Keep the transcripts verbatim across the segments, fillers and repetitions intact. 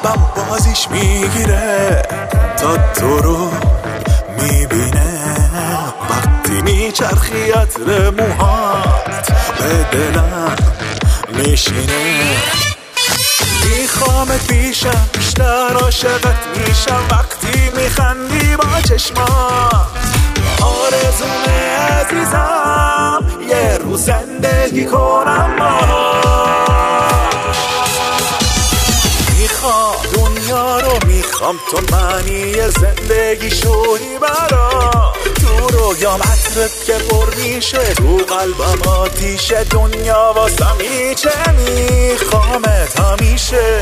قلبم بازیش میگیره تا تو رو میبینه وقتی میچرخی عطر موهات به دلم میشینه میخوامت پیشم بیشتر عاشقت میشم وقتی میخندی با چشمات آرزومه عزیزم یه روز زندگی کنم باهاش میخوام دنیا رو میخوام تو معنی زندگی شوی برام تو رویام عطرت که پر میشه تو قلبم آتیش دنیا واسم هیچه میخوامت همیشه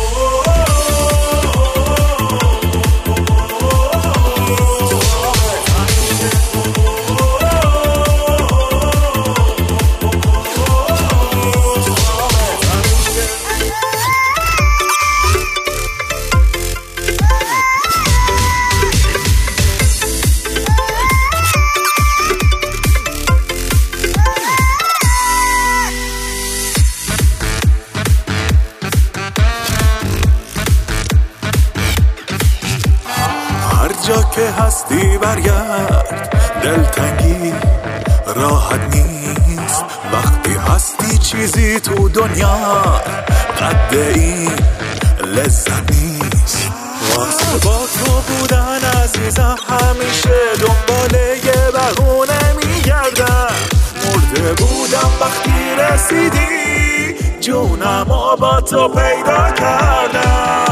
جا که هستی برگرد دلتنگی راحت نیست وقتی هستی چیزی تو دنیا قد این لذت نیست واسه با تو بودن عزیزم همیشه دنبال یه بهونه میگردم مرده بودم وقتی رسیدی جونم با تو پیدا کردم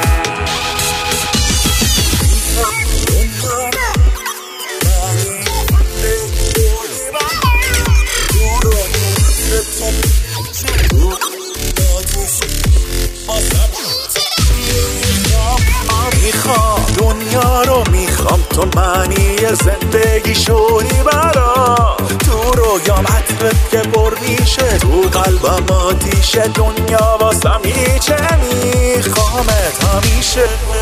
میخوام دنیا رو میخوام تو معنی زندگی شوی برام تو رویام عطرت که پر میشه تو قلبم آتیش دنیا واسم هیچه میخوامت همیشه